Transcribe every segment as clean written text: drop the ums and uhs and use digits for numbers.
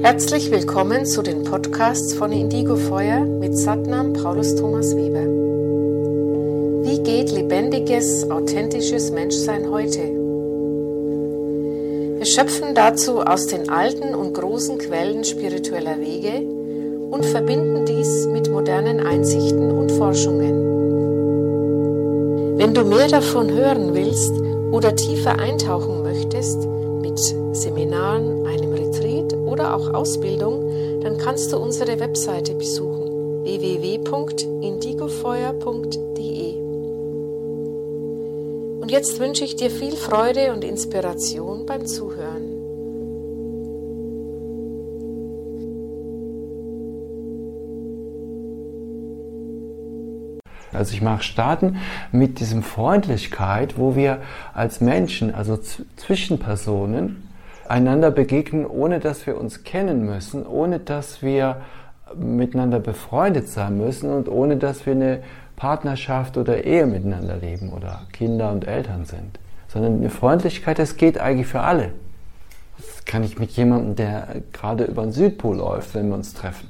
Herzlich willkommen zu den Podcasts von Indigo Feuer mit Satnam Paulus Thomas Weber. Wie geht lebendiges, authentisches Menschsein heute? Wir schöpfen dazu aus den alten und großen Quellen spiritueller Wege und verbinden dies mit modernen Einsichten und Forschungen. Wenn du mehr davon hören willst oder tiefer eintauchen möchtest, mit Seminaren, einem Retreat oder auch Ausbildung, dann kannst du unsere Webseite besuchen: www.indigofeuer.de. Und jetzt wünsche ich dir viel Freude und Inspiration beim Zuhören. Also ich mag starten mit diesem Freundlichkeit, wo wir als Menschen, also zwischen Personen, einander begegnen, ohne dass wir uns kennen müssen, ohne dass wir miteinander befreundet sein müssen und ohne dass wir eine Partnerschaft oder Ehe miteinander leben oder Kinder und Eltern sind. Sondern eine Freundlichkeit, das geht eigentlich für alle. Das kann ich mit jemandem, der gerade über den Südpol läuft, wenn wir uns treffen.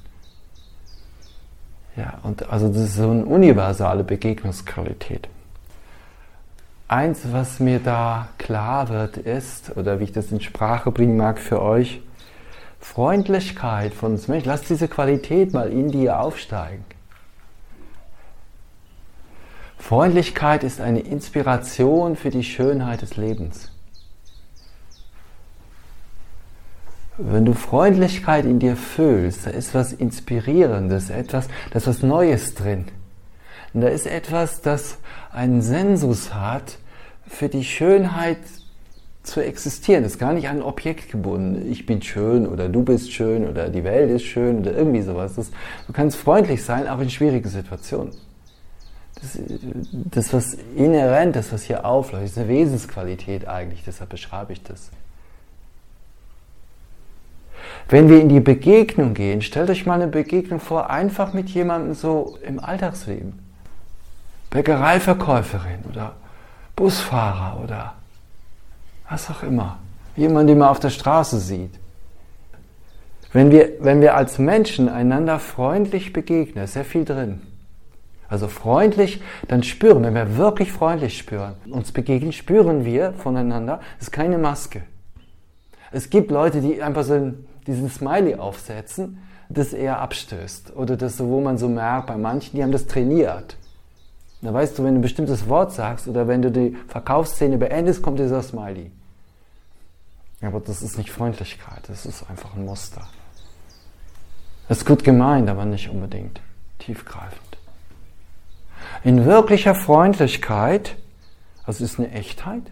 Ja, und also das ist so eine universale Begegnungsqualität. Eins, was mir da klar wird, ist, oder wie ich das in Sprache bringen mag für euch, Freundlichkeit von uns Menschen, lasst diese Qualität mal in dir aufsteigen. Freundlichkeit ist eine Inspiration für die Schönheit des Lebens. Wenn du Freundlichkeit in dir fühlst, da ist was Inspirierendes, da ist was Neues drin. Und da ist etwas, das einen Sensus hat, für die Schönheit zu existieren. Das ist gar nicht an ein Objekt gebunden. Ich bin schön oder du bist schön oder die Welt ist schön oder irgendwie sowas. Du kannst freundlich sein, auch in schwierigen Situationen. Das was inhärent ist, was hier aufläuft, ist eine Wesensqualität eigentlich, deshalb beschreibe ich das. Wenn wir in die Begegnung gehen, stellt euch mal eine Begegnung vor, einfach mit jemandem so im Alltagsleben. Bäckereiverkäuferin oder Busfahrer oder was auch immer. Jemand, den man auf der Straße sieht. Wenn wir als Menschen einander freundlich begegnen, ist sehr viel drin. Also freundlich, dann spüren, wenn wir wirklich freundlich spüren, uns begegnen, spüren wir voneinander, das ist keine Maske. Es gibt Leute, die einfach so diesen Smiley aufsetzen, das eher abstößt. Oder das, wo man so merkt, bei manchen, die haben das trainiert. Da weißt du, wenn du ein bestimmtes Wort sagst oder wenn du die Verkaufsszene beendest, kommt dieser Smiley. Aber das ist nicht Freundlichkeit, das ist einfach ein Muster. Das ist gut gemeint, aber nicht unbedingt tiefgreifend. In wirklicher Freundlichkeit, also ist eine Echtheit,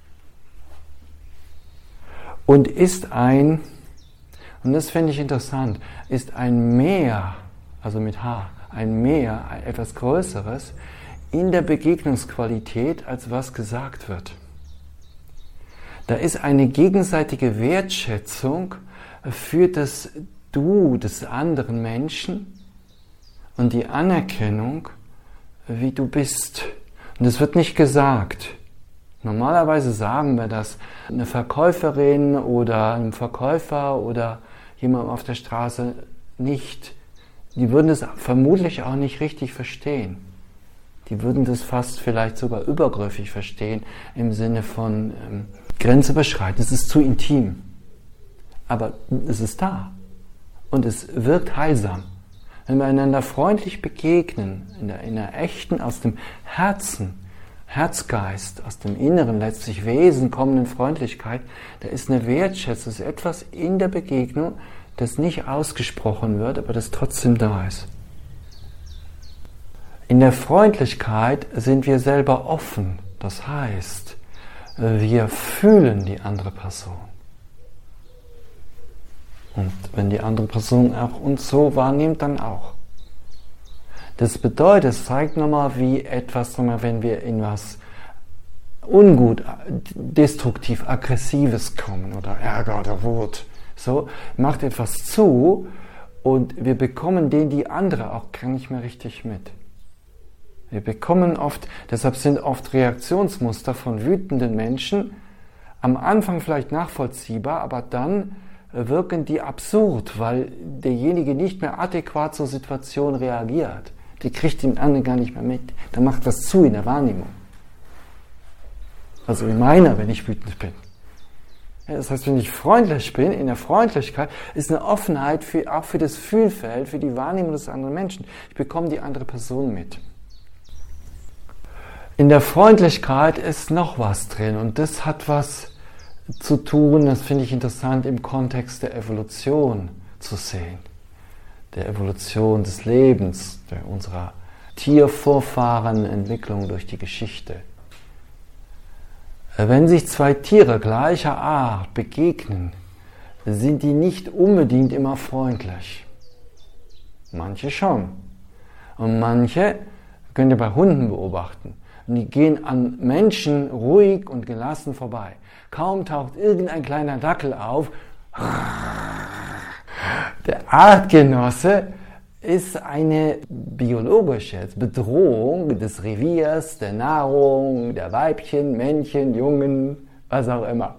und ist und das finde ich interessant, ist ein Mehr, also mit H, ein Mehr, etwas Größeres, in der Begegnungsqualität, als was gesagt wird. Da ist eine gegenseitige Wertschätzung für das Du des anderen Menschen und die Anerkennung, wie du bist. Und das wird nicht gesagt. Normalerweise sagen wir das eine Verkäuferin oder einem Verkäufer oder jemandem auf der Straße nicht. Die würden es vermutlich auch nicht richtig verstehen. Die würden das fast vielleicht sogar übergriffig verstehen im Sinne von Grenze überschreiten. Es ist zu intim. Aber es ist da. Und es wirkt heilsam. Wenn wir einander freundlich begegnen, in einer echten, aus dem Herzen, Herzgeist, aus dem Inneren letztlich Wesen kommenden Freundlichkeit, da ist eine Wertschätzung, ist etwas in der Begegnung, das nicht ausgesprochen wird, aber das trotzdem da ist. In der Freundlichkeit sind wir selber offen, das heißt, wir fühlen die andere Person. Und wenn die andere Person auch uns so wahrnimmt, dann auch. Das bedeutet, es zeigt nochmal, wie etwas, wenn wir in was ungut, destruktiv, aggressives kommen oder Ärger oder Wut, so, macht etwas zu und wir bekommen die andere auch gar nicht mehr richtig mit. Wir bekommen oft, deshalb sind oft Reaktionsmuster von wütenden Menschen am Anfang vielleicht nachvollziehbar, aber dann wirken die absurd, weil derjenige nicht mehr adäquat zur Situation reagiert. Die kriegt den anderen gar nicht mehr mit. Da macht was zu in der Wahrnehmung. Also in meiner, wenn ich wütend bin. Ja, das heißt, wenn ich freundlich bin, in der Freundlichkeit ist eine Offenheit auch für das Fühlfeld, für die Wahrnehmung des anderen Menschen. Ich bekomme die andere Person mit. In der Freundlichkeit ist noch was drin und das hat was zu tun, das finde ich interessant, im Kontext der Evolution zu sehen. Der Evolution des Lebens, unserer Tiervorfahrenentwicklung durch die Geschichte. Wenn sich zwei Tiere gleicher Art begegnen, sind die nicht unbedingt immer freundlich. Manche schon. Und manche könnt ihr bei Hunden beobachten. Und die gehen an Menschen ruhig und gelassen vorbei. Kaum taucht irgendein kleiner Dackel auf. Der Artgenosse ist eine biologische Bedrohung des Reviers, der Nahrung, der Weibchen, Männchen, Jungen, was auch immer.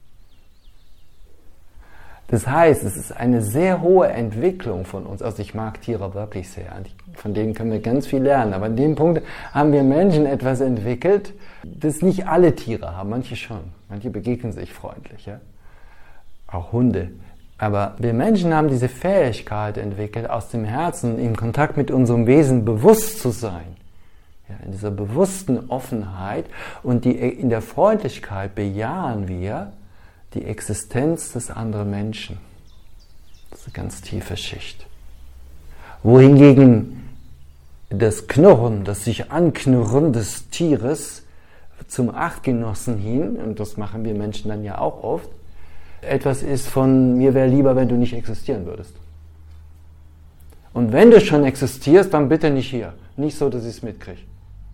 Das heißt, es ist eine sehr hohe Entwicklung von uns. Also ich mag Tiere wirklich sehr. Von denen können wir ganz viel lernen. Aber an dem Punkt haben wir Menschen etwas entwickelt, das nicht alle Tiere haben. Manche schon. Manche begegnen sich freundlich. Ja? Auch Hunde. Aber wir Menschen haben diese Fähigkeit entwickelt, aus dem Herzen in Kontakt mit unserem Wesen bewusst zu sein. Ja, in dieser bewussten Offenheit und in der Freundlichkeit bejahen wir die Existenz des anderen Menschen. Das ist eine ganz tiefe Schicht. Wohingegen das Knurren, das sich anknurren des Tieres zum Artgenossen hin, und das machen wir Menschen dann ja auch oft, etwas ist von, mir wäre lieber, wenn du nicht existieren würdest. Und wenn du schon existierst, dann bitte nicht hier. Nicht so, dass ich es mitkriege.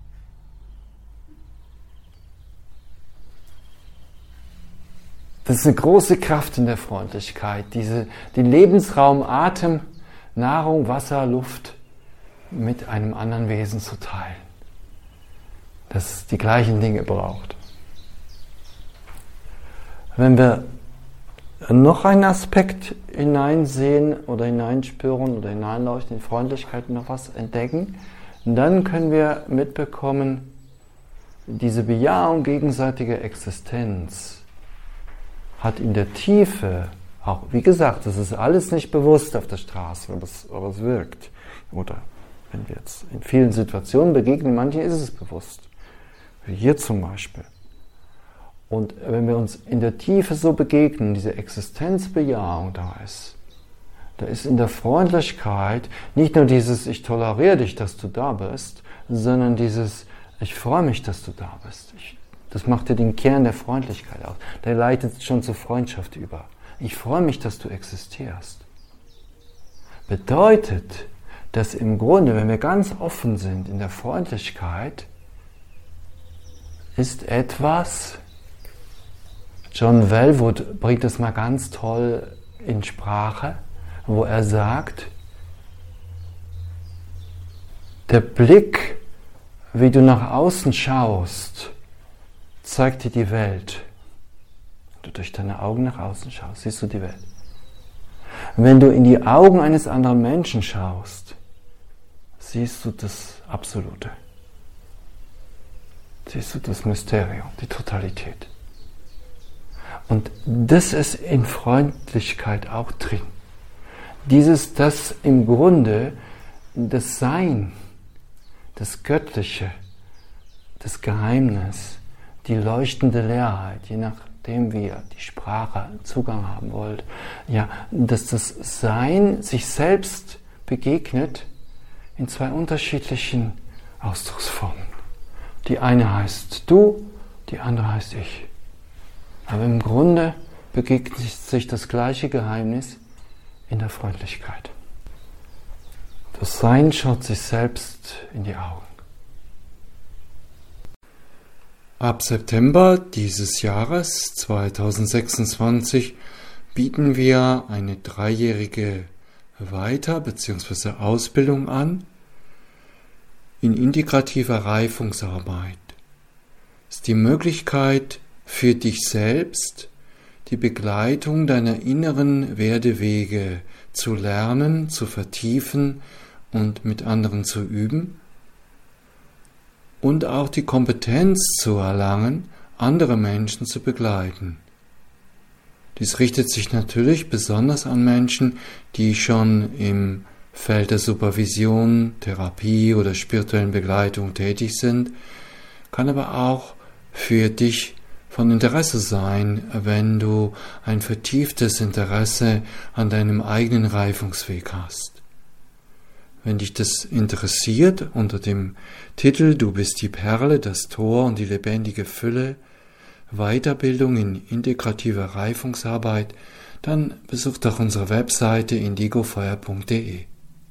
Das ist eine große Kraft in der Freundlichkeit, den Lebensraum, Atem, Nahrung, Wasser, Luft mit einem anderen Wesen zu teilen, das die gleichen Dinge braucht. Wenn wir noch einen Aspekt hineinsehen oder hineinspüren oder hineinleuchten in Freundlichkeit noch was entdecken, dann können wir mitbekommen, diese Bejahung gegenseitiger Existenz hat in der Tiefe, auch wie gesagt, das ist alles nicht bewusst auf der Straße, aber es wirkt. Oder wenn wir jetzt in vielen Situationen begegnen, manchen ist es bewusst. Wie hier zum Beispiel. Und wenn wir uns in der Tiefe so begegnen, diese Existenzbejahung da ist in der Freundlichkeit nicht nur dieses, ich toleriere dich, dass du da bist, sondern dieses, ich freue mich, dass du da bist. Das macht ja den Kern der Freundlichkeit aus. Der leitet schon zur Freundschaft über. Ich freue mich, dass du existierst. Bedeutet, dass im Grunde, wenn wir ganz offen sind in der Freundlichkeit, ist etwas, John Welwood bringt das mal ganz toll in Sprache, wo er sagt, der Blick, wie du nach außen schaust, zeigt dir die Welt. Wenn du durch deine Augen nach außen schaust, siehst du die Welt. Wenn du in die Augen eines anderen Menschen schaust, siehst du das Absolute. Siehst du das Mysterium, die Totalität. Und das ist in Freundlichkeit auch drin. Das im Grunde, das Sein, das Göttliche, das Geheimnis, die leuchtende Leerheit, je nachdem wie ihr die Sprache Zugang haben wollt, ja, dass das Sein sich selbst begegnet in zwei unterschiedlichen Ausdrucksformen. Die eine heißt du, die andere heißt ich. Aber im Grunde begegnet sich das gleiche Geheimnis in der Freundlichkeit. Das Sein schaut sich selbst in die Augen. Ab September dieses Jahres 2026 bieten wir eine 3-jährige Weiter- bzw. Ausbildung an in integrativer Reifungsarbeit. Es ist die Möglichkeit für dich selbst, die Begleitung deiner inneren Werdewege zu lernen, zu vertiefen und mit anderen zu üben und auch die Kompetenz zu erlangen, andere Menschen zu begleiten. Dies richtet sich natürlich besonders an Menschen, die schon im Feld der Supervision, Therapie oder spirituellen Begleitung tätig sind, kann aber auch für dich von Interesse sein, wenn du ein vertieftes Interesse an deinem eigenen Reifungsweg hast. Wenn dich das interessiert, unter dem Titel Du bist die Perle, das Tor und die lebendige Fülle, Weiterbildung in integrativer Reifungsarbeit, dann besuch doch unsere Webseite indigofeuer.de.